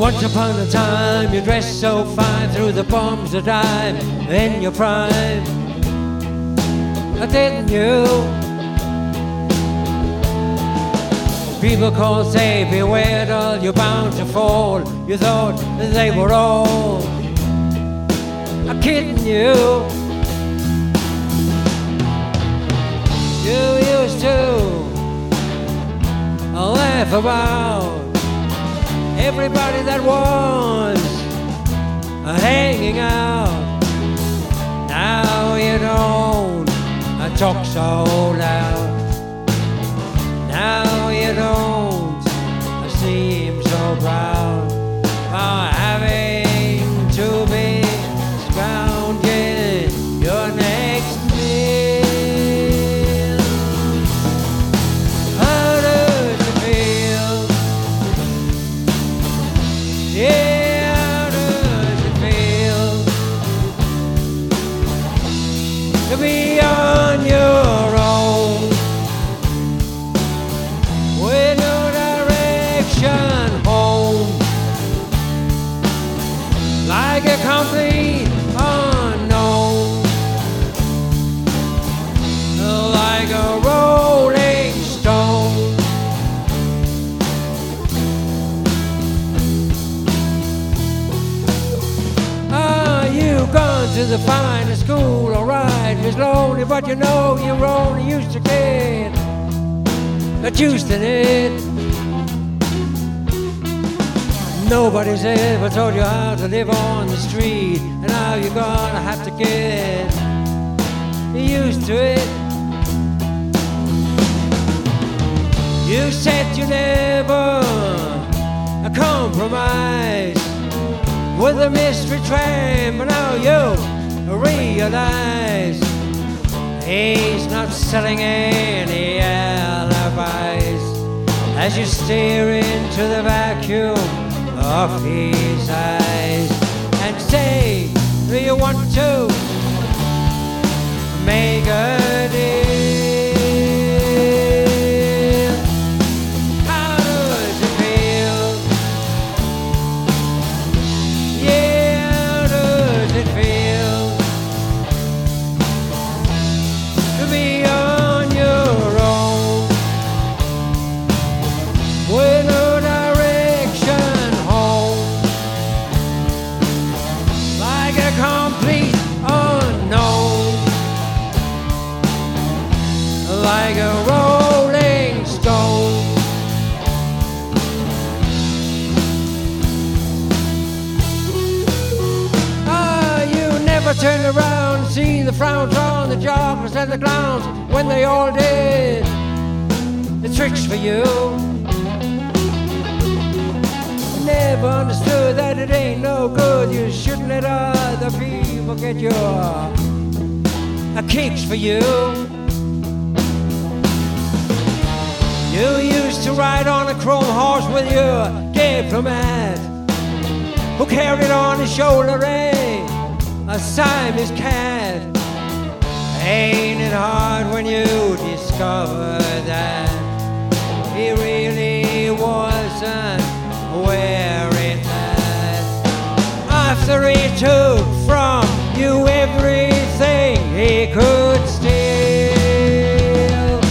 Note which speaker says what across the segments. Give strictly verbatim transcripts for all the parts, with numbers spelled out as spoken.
Speaker 1: Once upon a time you dressed so fine, through the bums of dime in your prime. Didn't you? People call, say, beware doll, you're bound to fall. You thought they were all kidding you. You used to laugh about everybody that was hanging out. Now you don't talk so loud. Now you don't seem so proud for having to be scrounging your next meal. How does it feel? Yeah, how does it feel to be on your own with no direction home, like a complete unknown, like a rolling stone. Ah, you've gone to the finest school, alright. It's lonely, but you know you're only used to get not used to it. Nobody's ever told you how to live on the street, and now you're gonna have to get used to it. You said you never compromise with a mystery tramp, but now you realize he's not selling any alibis as you stare into the vacuum of his eyes and say, do you want to make a deal? How does it feel? Yeah, how does it feel to be on your own with no direction home, like a complete unknown, like a rolling stone? Ah, you never turn around, see the frowns on the jobbers and the clowns when they all did the tricks for you. Never understood that it ain't no good. You shouldn't let other people get your uh, kicks for you. You used to ride on a chrome horse with your diplomat, who carried on his shoulder a, a Siamese cat. Ain't it hard when you discover that he really wasn't where it's at, after he took from you everything he could steal?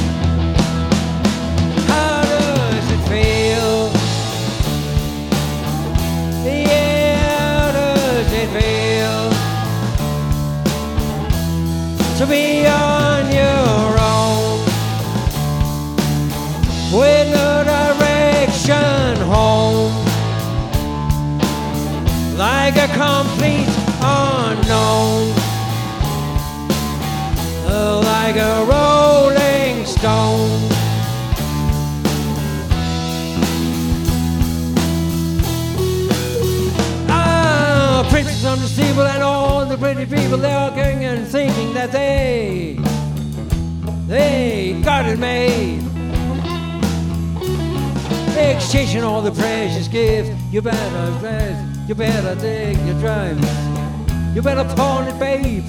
Speaker 1: How does it feel? Yeah, how does it feel to be on your own with no direction home, like a complete unknown, like a rolling stone? Ah, princes on the steeple and all the pretty people, they're arguing and thinking that they, they got it made. Exchanging all the precious gifts. You better dress, you better dig your drums, you better pawn it, babe.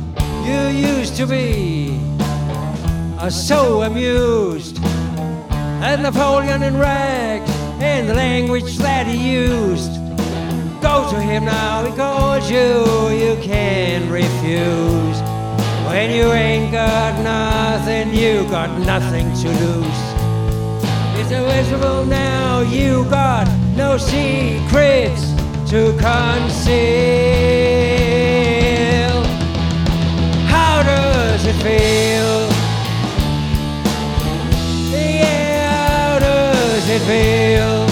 Speaker 1: You used to be uh, so amused and Napoleon in rags, and the language that he used. Go to him now, he calls you, you can't refuse. When you ain't got nothing, you got nothing to lose. It's invisible now, you got no secrets to conceal. How does it feel? Yeah, how does it feel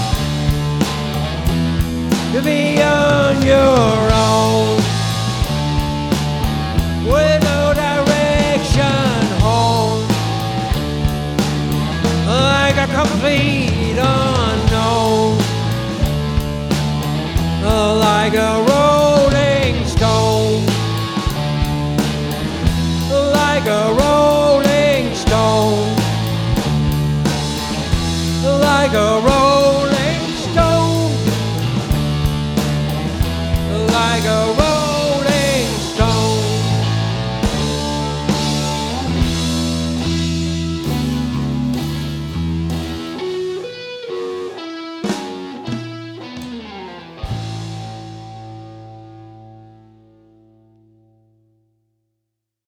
Speaker 1: to be on your own, with no direction home, like a complete unknown, like a rolling stone, like a rolling stone, like a rolling